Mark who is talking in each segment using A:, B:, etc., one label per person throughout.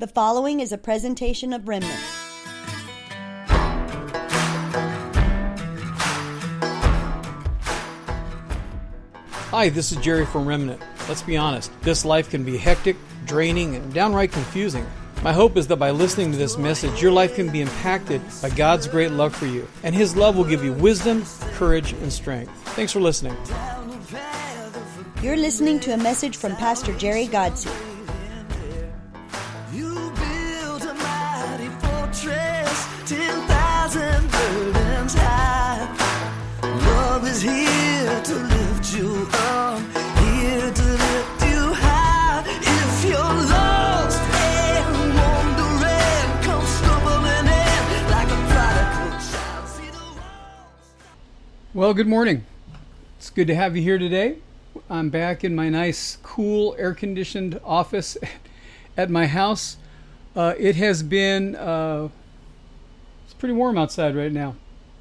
A: The following is a presentation of Remnant.
B: Hi, this is Jerry from Remnant. Let's be honest, this life can be hectic, draining, and downright confusing. My hope is that by listening to this message, your life can be impacted by God's great love for you, and His love will give you wisdom, courage, and strength. Thanks for listening.
A: You're listening to a message from Pastor Jerry Godsey.
C: You built a mighty fortress, 10,000 burdens high. Love is here to lift you up, here to lift you high. If you're lost and wandering, come stumbling in like a prodigal child. See the walls.
B: Well, good morning. It's good to have you here today. I'm back in my nice, cool, air-conditioned office at my house. It has been, it's pretty warm outside right now.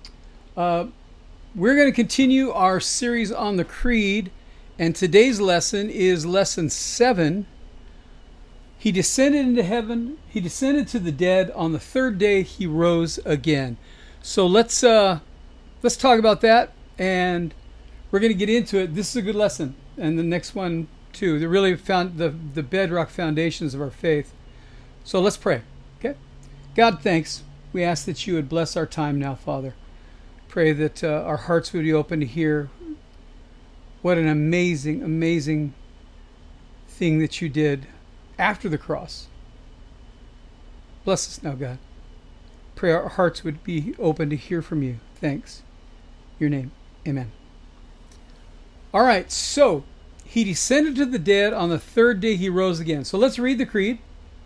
B: We're going to continue our series on the Creed, and today's lesson is lesson 7. He descended into heaven. He descended to the dead. On the third day, he rose again. So let's talk about that, and we're going to get into it. This is a good lesson, and the next one too. They really found the bedrock foundations of our faith. So let's pray. Okay, God, thanks. We ask that you would bless our time now, Father. Pray that our hearts would be open to hear what an amazing, amazing thing that you did after the cross. Bless us now, God. Pray our hearts would be open to hear from you. Thanks. In your name, amen. All right, so he descended to the dead. On the third day he rose again. So let's read the Creed.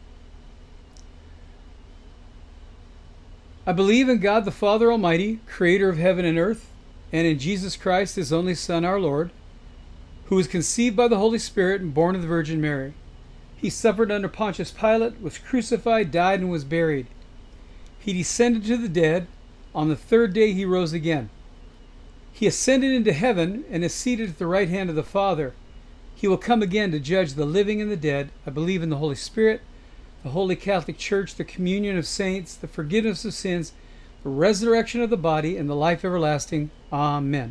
B: I believe in God the Father Almighty, creator of heaven and earth, and in Jesus Christ, his only Son, our Lord, who was conceived by the Holy Spirit and born of the Virgin Mary. He suffered under Pontius Pilate, was crucified, died, and was buried. He descended to the dead. On the third day he rose again. He ascended into heaven and is seated at the right hand of the Father. He will come again to judge the living and the dead. I believe in the Holy Spirit, the Holy Catholic Church, the communion of saints, the forgiveness of sins, the resurrection of the body, and the life everlasting. Amen.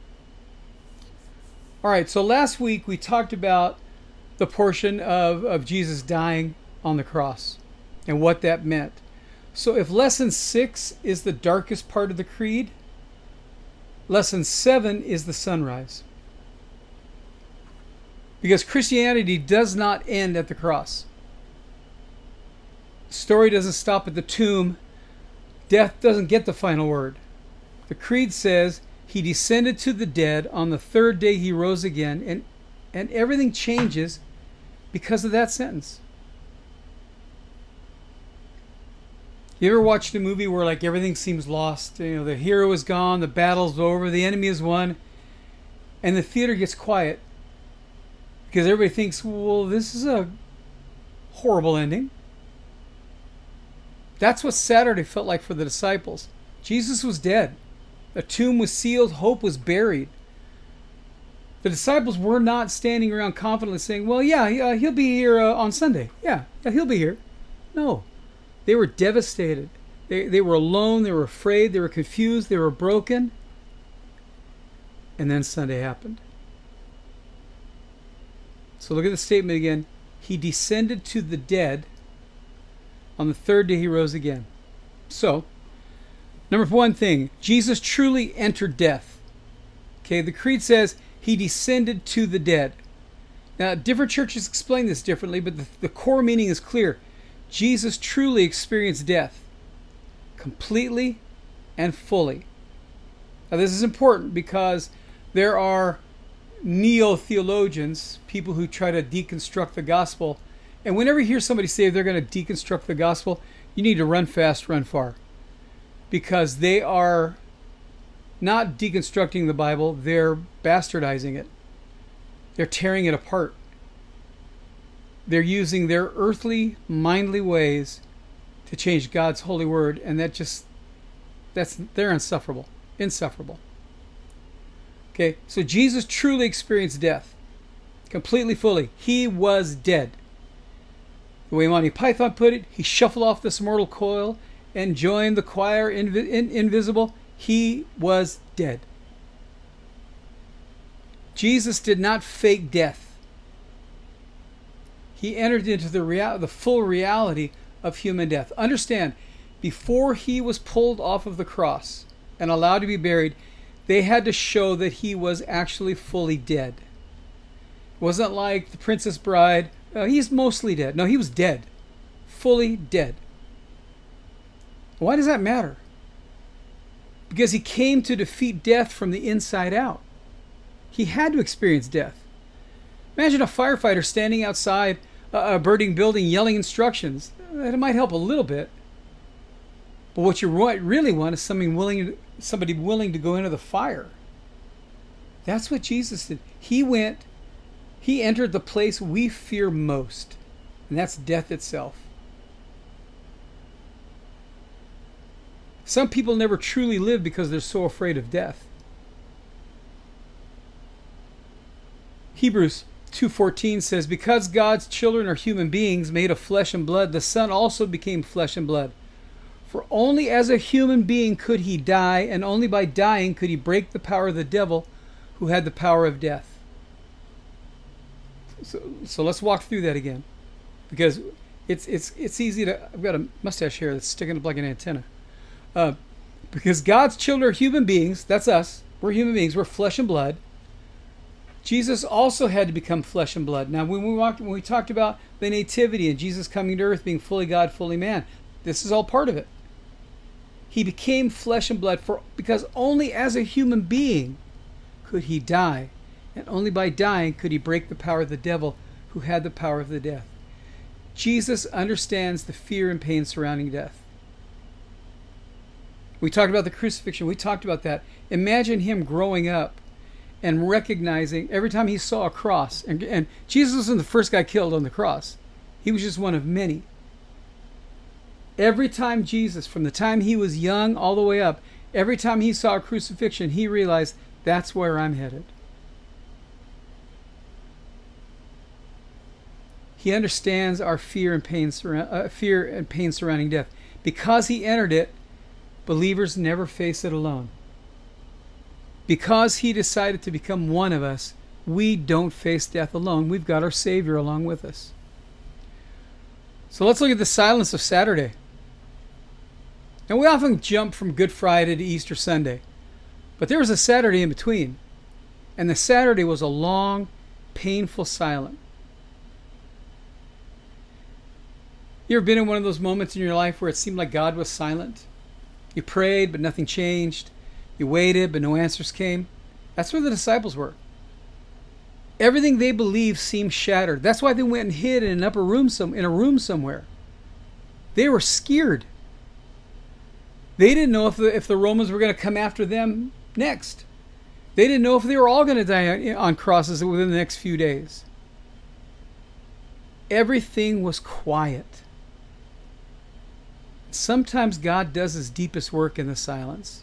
B: All right, so last week we talked about the portion of Jesus dying on the cross and what that meant. So if lesson 6 is the darkest part of the Creed, lesson 7 is the sunrise. Because Christianity does not end at the cross. The story doesn't stop at the tomb. Death doesn't get the final word. The Creed says he descended to the dead. On the third day he rose again. And everything changes because of that sentence. You ever watched a movie where like everything seems lost? You know, the hero is gone, the battle's over, the enemy is won, and the theater gets quiet because everybody thinks, well, this is a horrible ending. That's what Saturday felt like for the disciples. Jesus was dead. A tomb was sealed. Hope was buried. The disciples were not standing around confidently saying, well, yeah, he'll be here on Sunday. Yeah, he'll be here. No. They were devastated. They were alone. They were afraid. They were confused. They were broken. And then Sunday happened. So look at the statement again. He descended to the dead. On the third day he rose again. So, number one thing, Jesus truly entered death. Okay, the Creed says he descended to the dead. Now, different churches explain this differently, but the core meaning is clear. Jesus truly experienced death, completely and fully. Now this is important because there are neo-theologians, people who try to deconstruct the gospel, and whenever you hear somebody say they're going to deconstruct the gospel, you need to run fast, run far, because they are not deconstructing the Bible, they're bastardizing it. They're tearing it apart. They're using their earthly, mindly ways to change God's holy word, and they're insufferable. Okay, so Jesus truly experienced death, completely, fully. He was dead. The way Monty Python put it, he shuffled off this mortal coil and joined the choir invisible. He was dead. Jesus did not fake death. He entered into the full reality of human death. Understand, before he was pulled off of the cross and allowed to be buried, they had to show that he was actually fully dead. It wasn't like the Princess Bride. He's mostly dead. No, he was dead. Fully dead. Why does that matter? Because he came to defeat death from the inside out. He had to experience death. Imagine a firefighter standing outside a burning building yelling instructions. That might help a little bit. But what you really want is somebody willing to go into the fire. That's what Jesus did. He entered the place we fear most, and that's death itself. Some people never truly live because they're so afraid of death. Hebrews 2:14 says, because God's children are human beings made of flesh and blood, the Son also became flesh and blood. For only as a human being could he die, and only by dying could he break the power of the devil, who had the power of death. So let's walk through that again, because it's easy to. I've got a mustache here that's sticking up like an antenna. Because God's children are human beings. That's us. We're human beings. We're flesh and blood. Jesus also had to become flesh and blood. Now, when we talked about the nativity and Jesus coming to earth, being fully God, fully man, this is all part of it. He became flesh and blood because only as a human being could he die. And only by dying could he break the power of the devil, who had the power of the death. Jesus understands the fear and pain surrounding death. We talked about the crucifixion. We talked about that. Imagine him growing up and recognizing every time he saw a cross. And Jesus wasn't the first guy killed on the cross. He was just one of many. Every time Jesus, from the time he was young all the way up, every time he saw a crucifixion, he realized, that's where I'm headed. He understands our fear and pain surrounding death. Because he entered it, believers never face it alone. Because he decided to become one of us, we don't face death alone. We've got our Savior along with us. So let's look at the silence of Saturday. Now, we often jump from Good Friday to Easter Sunday, but there was a Saturday in between, and the Saturday was a long, painful silence. You ever been in one of those moments in your life where it seemed like God was silent? You prayed, but nothing changed. You waited, but no answers came. That's where the disciples were. Everything they believed seemed shattered. That's why they went and hid in an upper room, in a room somewhere. They were scared. They didn't know if the Romans were going to come after them next. They didn't know if they were all going to die on crosses within the next few days. Everything was quiet. Sometimes God does his deepest work in the silence.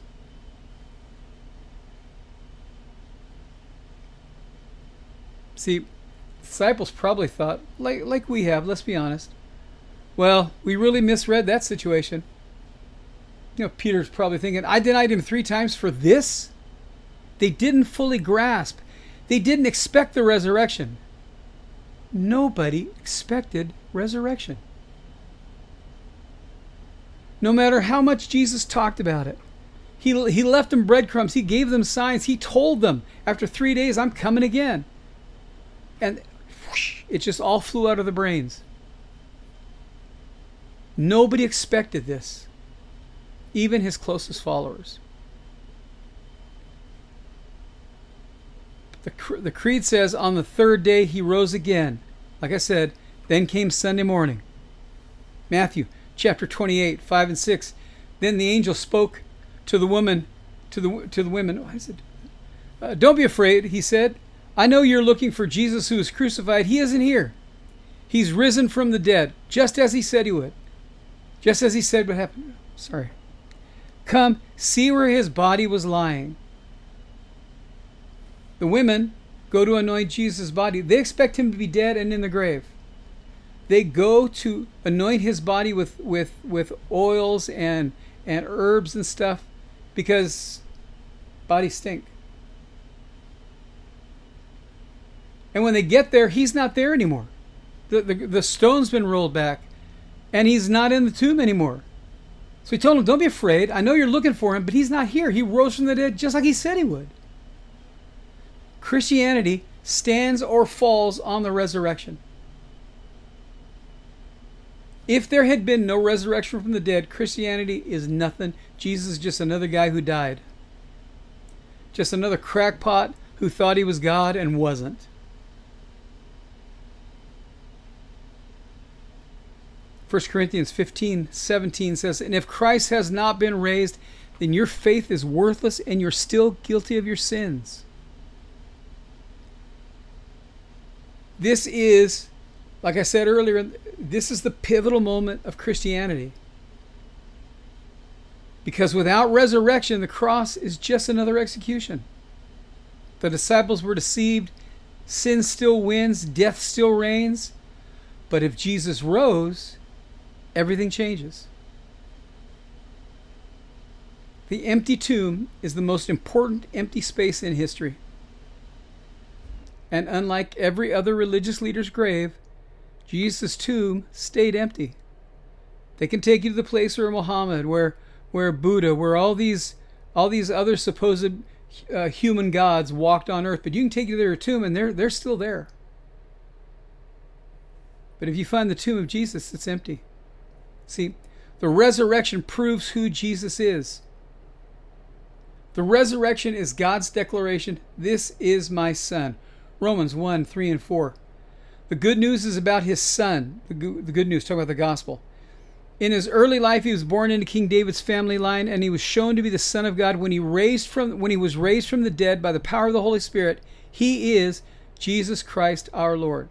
B: See, disciples probably thought, like we have, let's be honest, well, we really misread that situation. You know, Peter's probably thinking, I denied him 3 times for this? They didn't fully grasp. They didn't expect the resurrection. Nobody expected resurrection. No matter how much Jesus talked about it, he left them breadcrumbs. He gave them signs. He told them, after 3 days, I'm coming again. And whoosh, it just all flew out of the brains. Nobody expected this, even his closest followers. The creed says, on the 3rd day he rose again. Like I said, then came Sunday morning. Matthew chapter 28, 5 and 6. Then the angel spoke to the woman, to the women. What is it? Don't be afraid, he said. I know you're looking for Jesus who was crucified. He isn't here. He's risen from the dead, just as he said he would. Just as he said would happen. Sorry. Come, see where his body was lying. The women go to anoint Jesus' body. They expect him to be dead and in the grave. they go to anoint his body with oils and herbs and stuff because bodies stink. And when they get there, he's not there anymore. The stone's been rolled back, and he's not in the tomb anymore. So he told them, don't be afraid. I know you're looking for him, but he's not here. He rose from the dead just like he said he would. Christianity stands or falls on the resurrection. If there had been no resurrection from the dead, Christianity is nothing. Jesus is just another guy who died. Just another crackpot who thought he was God and wasn't. 1 Corinthians 15:17 says, and if Christ has not been raised, then your faith is worthless and you're still guilty of your sins. This is, like I said earlier, this is the pivotal moment of Christianity. Because without resurrection, the cross is just another execution. The disciples were deceived. Sin still wins. Death still reigns. But if Jesus rose, everything changes. The empty tomb is the most important empty space in history. And unlike every other religious leader's grave, Jesus' tomb stayed empty. They can take you to the place where Muhammad, where Buddha, where all these other supposed human gods walked on earth, but you can take you to their tomb and they're still there. But if you find the tomb of Jesus, it's empty. See, the resurrection proves who Jesus is. The resurrection is God's declaration, this is my son. Romans 1:3-4. The good news is about his son. The good news, talk about the gospel. In his early life, he was born into King David's family line, and he was shown to be the Son of God when he was raised from the dead by the power of the Holy Spirit. He is Jesus Christ our Lord.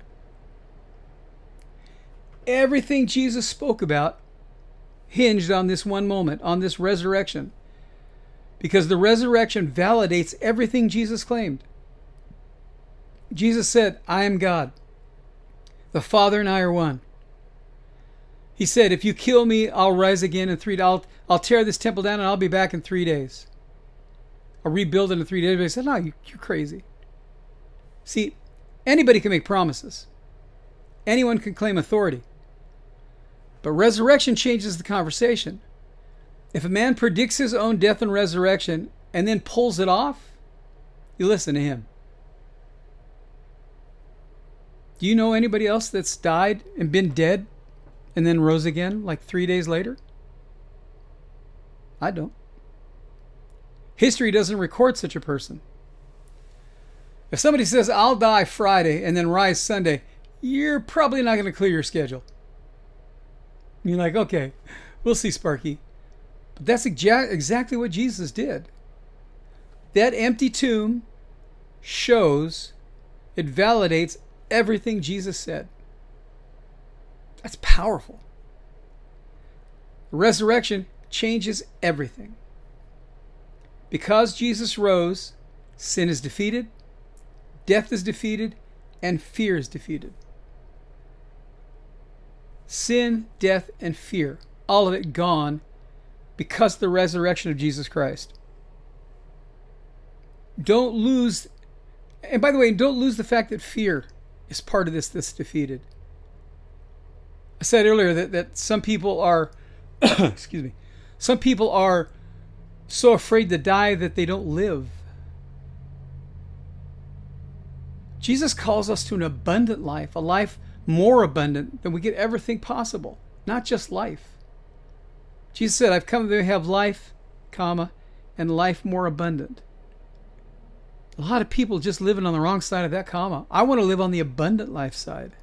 B: Everything Jesus spoke about hinged on this one moment, on this resurrection. Because the resurrection validates everything Jesus claimed. Jesus said, I am God. The Father and I are one. He said, if you kill me, I'll rise again in 3 days. I'll tear this temple down and I'll be back in 3 days. I'll rebuild it in 3 days. But he said, no, you're crazy. See, anybody can make promises. Anyone can claim authority. But resurrection changes the conversation. If a man predicts his own death and resurrection and then pulls it off, you listen to him. Do you know anybody else that's died and been dead and then rose again like 3 days later? I don't. History doesn't record such a person. If somebody says, I'll die Friday and then rise Sunday, you're probably not going to clear your schedule. You're like, okay, we'll see, Sparky. But that's exactly what Jesus did. That empty tomb shows, it validates everything Jesus said. That's powerful. The resurrection changes everything. Because Jesus rose, sin is defeated, death is defeated, and fear is defeated. Sin, death, and fear, all of it gone because of the resurrection of Jesus Christ. Don't lose, and by the way, don't lose the fact that fear is part of this that's defeated. I said earlier that some people are, excuse me, some people are so afraid to die that they don't live. Jesus calls us to an abundant life, a life more abundant than we could ever think possible, not just life. Jesus said, I've come to have life, and life more abundant. A lot of people just living on the wrong side of that comma. I want to live on the abundant life side.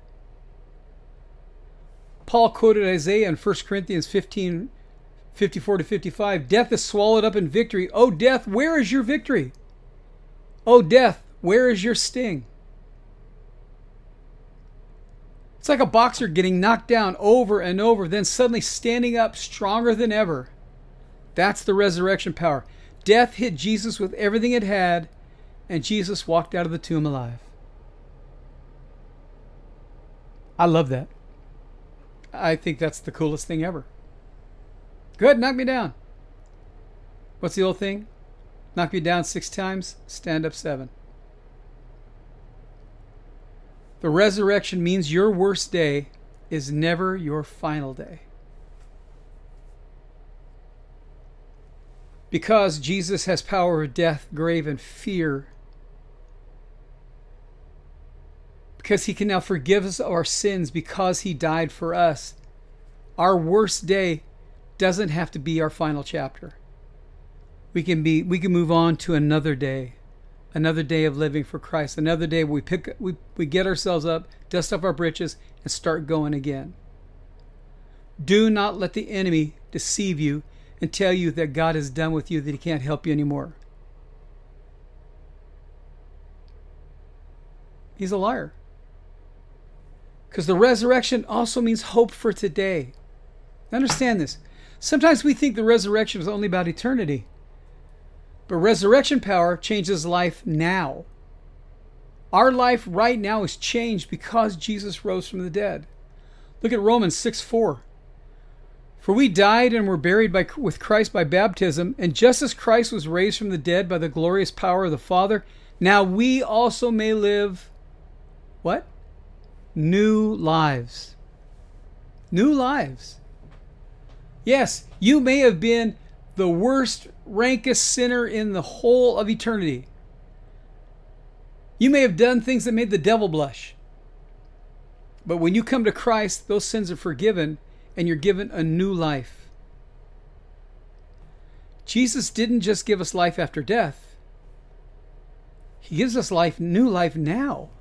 B: Paul quoted Isaiah in 1 Corinthians 15:54-55. Death is swallowed up in victory. Oh, death, where is your victory? Oh, death, where is your sting? It's like a boxer getting knocked down over and over, then suddenly standing up stronger than ever. That's the resurrection power. Death hit Jesus with everything it had, and Jesus walked out of the tomb alive. I love that. I think that's the coolest thing ever. Go ahead, knock me down. What's the old thing? Knock me down 6 times, stand up 7. The resurrection means your worst day is never your final day. Because Jesus has power over death, grave, and fear. Because he can now forgive us our sins because he died for us. Our worst day doesn't have to be our final chapter. We can move on to another day of living for Christ, another day where we get ourselves up, dust off our britches, and start going again. Do not let the enemy deceive you and tell you that God is done with you, that he can't help you anymore. He's a liar. Because the resurrection also means hope for today. Understand this. Sometimes we think the resurrection is only about eternity. But resurrection power changes life now. Our life right now is changed because Jesus rose from the dead. Look at Romans 6:4. For we died and were buried with Christ by baptism, and just as Christ was raised from the dead by the glorious power of the Father, now we also may live, what? New lives. New lives. Yes, you may have been the worst, rankest sinner in the whole of eternity. You may have done things that made the devil blush. But when you come to Christ, those sins are forgiven, and you're given a new life. Jesus didn't just give us life after death. He gives us life, new life now.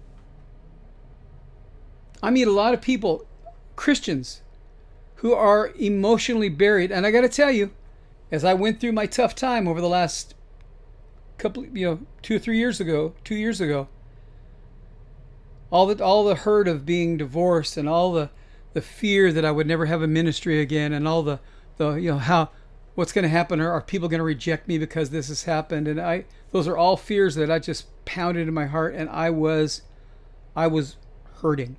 B: I meet a lot of people, Christians, who are emotionally buried. And I got to tell you, as I went through my tough time over the last couple, 2 or 3 years ago, 2 years ago, all the hurt of being divorced and all the fear that I would never have a ministry again, and all the what's going to happen? Are people going to reject me because this has happened? And those are all fears that I just pounded in my heart, and I was hurting.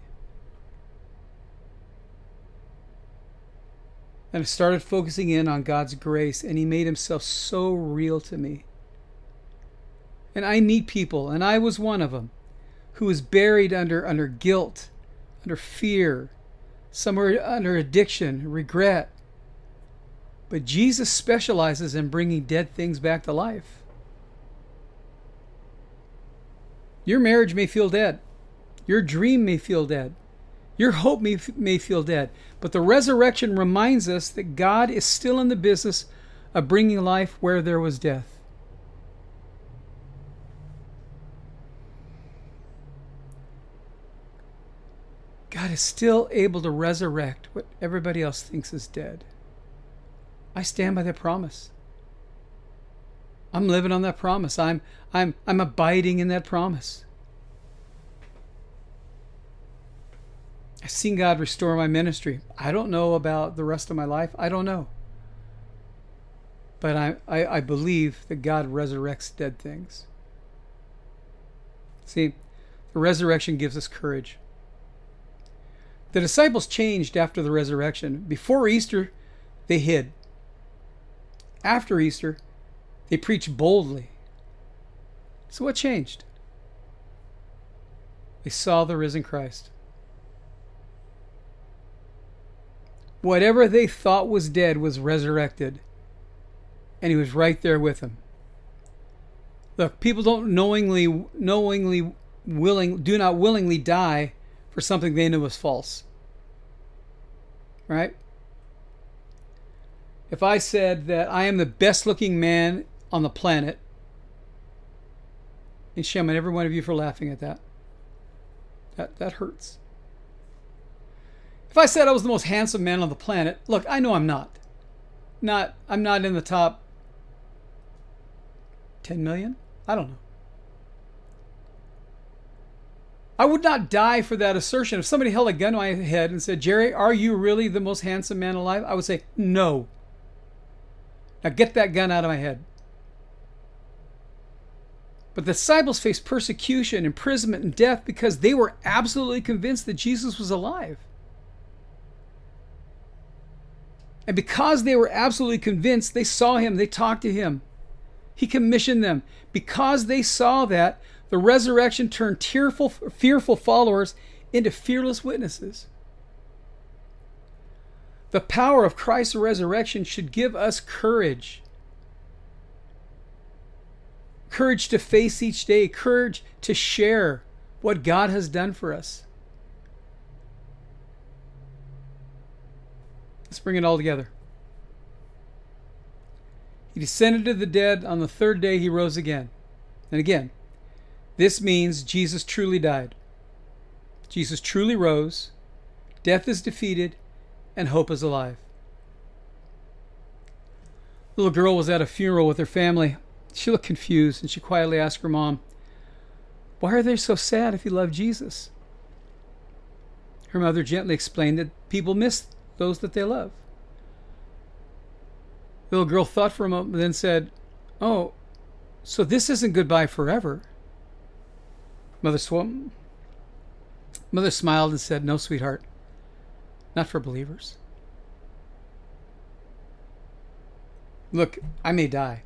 B: And I started focusing in on God's grace, and he made himself so real to me. And I meet people, and I was one of them, who was buried under guilt, under fear, somewhere under addiction, regret. But Jesus specializes in bringing dead things back to life. Your marriage may feel dead. Your dream may feel dead. Your hope may feel dead. But the resurrection reminds us that God is still in the business of bringing life where there was death. God is still able to resurrect what everybody else thinks is dead. I stand by that promise. I'm living on that promise. I'm abiding in that promise. I've seen God restore my ministry. I don't know about the rest of my life. I don't know. But I believe that God resurrects dead things. See, the resurrection gives us courage. The disciples changed after the resurrection. Before Easter, they hid. After Easter, they preached boldly. So what changed? They saw the risen Christ. Whatever they thought was dead was resurrected, and he was right there with them. Look, people don't do not willingly die for something they knew was false. Right? If I said that I am the best looking man on the planet, and shame on every one of you for laughing at that. That hurts. If I said I was the most handsome man on the planet, look, I know I'm not. I'm not in the top 10 million? I don't know. I would not die for that assertion. If somebody held a gun to my head and said, Jerry, are you really the most handsome man alive? I would say, no. Now get that gun out of my head. But the disciples faced persecution, imprisonment, and death because they were absolutely convinced that Jesus was alive. And because they were absolutely convinced, they saw him, they talked to him. He commissioned them. Because they saw that, the resurrection turned fearful followers into fearless witnesses. The power of Christ's resurrection should give us courage. Courage to face each day. Courage to share what God has done for us. Let's bring it all together. He descended to the dead. On the third day, he rose again. And again, this means Jesus truly died. Jesus truly rose. Death is defeated, and hope is alive. A little girl was at a funeral with her family. She looked confused, and she quietly asked her mom, "Why are they so sad if you love Jesus?" Her mother gently explained that people miss those that they love. The little girl thought for a moment, then said, "Oh, so this isn't goodbye forever?" Mother smiled and said, "No, sweetheart, not for believers. Look, I may die,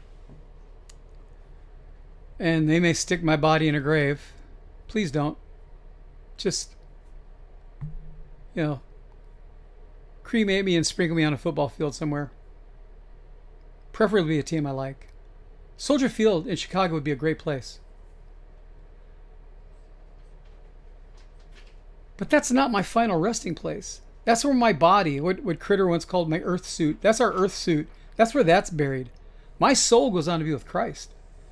B: and they may stick my body in a grave. Please don't. Just, cremate me and sprinkle me on a football field somewhere. Preferably a team I like. Soldier Field in Chicago would be a great place. But that's not my final resting place. That's where my body, what Critter once called my earth suit, that's our earth suit. That's where that's buried. My soul goes on to be with Christ.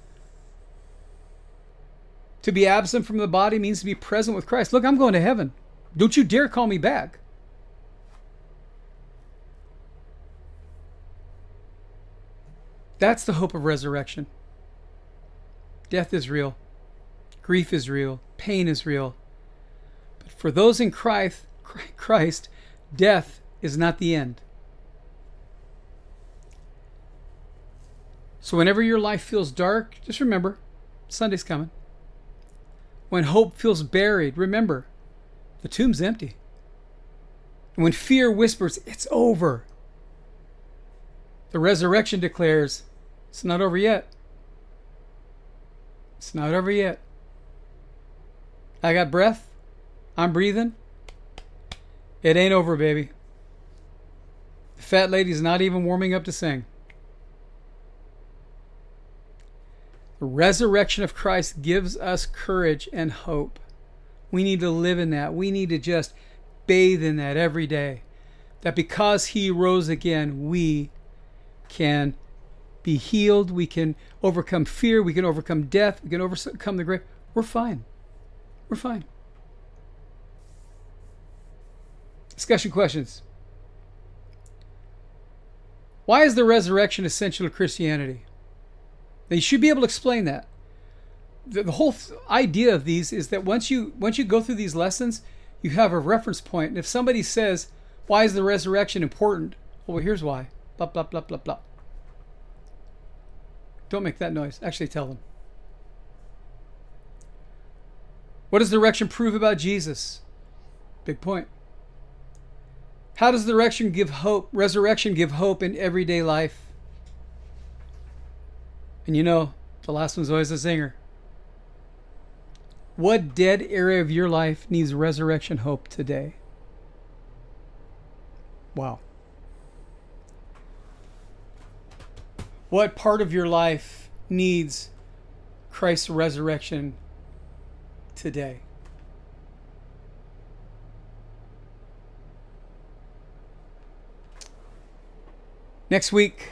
B: To be absent from the body means to be present with Christ. Look, I'm going to heaven. Don't you dare call me back. That's the hope of resurrection. Death is real. Grief is real. Pain is real. But for those in Christ, death is not the end. So whenever your life feels dark, just remember, Sunday's coming. When hope feels buried, remember, the tomb's empty. And when fear whispers, it's over, the resurrection declares, it's not over yet. It's not over yet. I got breath. I'm breathing. It ain't over, baby. The fat lady's not even warming up to sing. The resurrection of Christ gives us courage and hope. We need to live in that. We need to just bathe in that every day. That because he rose again, we can be healed. We can overcome fear. We can overcome death. We can overcome the grave. We're fine. We're fine. Discussion questions. Why is the resurrection essential to Christianity? Now, you should be able to explain that. The whole idea of these is that once you go through these lessons, you have a reference point. And if somebody says, why is the resurrection important? Well, here's why. Blah, blah, blah, blah, blah. Don't make that noise. Actually tell them. What does the resurrection prove about Jesus? Big point. How does the resurrection give hope in everyday life? And the last one's always a zinger. What dead area of your life needs resurrection hope today? Wow. What part of your life needs Christ's resurrection today? Next week,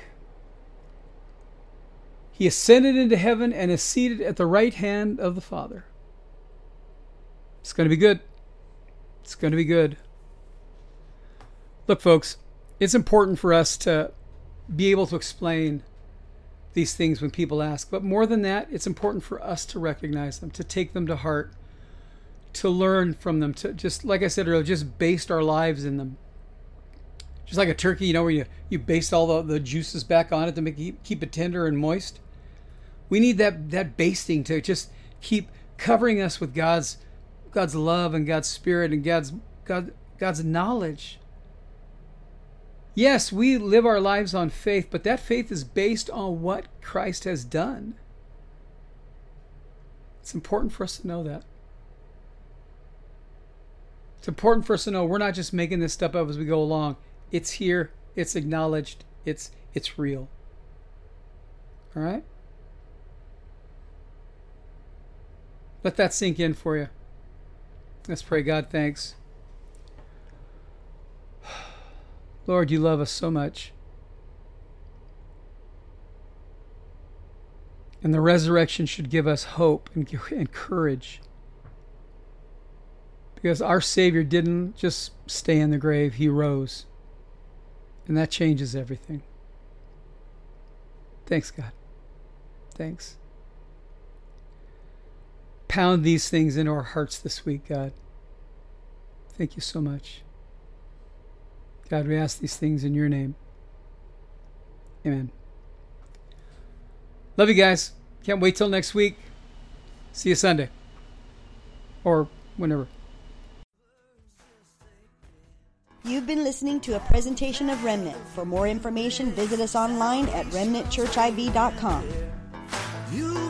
B: he ascended into heaven and is seated at the right hand of the Father. It's going to be good. It's going to be good. Look, folks, it's important for us to be able to explain these things when people ask. But more than that, it's important for us to recognize them, to take them to heart, to learn from them, to just, like I said earlier, just baste our lives in them. Just like a turkey, where you baste all the juices back on it to keep it tender and moist. We need that basting to just keep covering us with God's love and God's Spirit and God's knowledge. Yes, we live our lives on faith, but that faith is based on what Christ has done. It's important for us to know that. It's important for us to know we're not just making this stuff up as we go along. It's here. It's acknowledged. It's real. All right? Let that sink in for you. Let's pray. God, thanks. Lord, you love us so much. And the resurrection should give us hope and courage. Because our Savior didn't just stay in the grave, he rose. And that changes everything. Thanks, God. Thanks. Pound these things into our hearts this week, God. Thank you so much. God, we ask these things in your name. Amen. Love you guys. Can't wait till next week. See you Sunday. Or whenever.
A: You've been listening to a presentation of Remnant. For more information, visit us online at remnantchurchiv.com.
C: You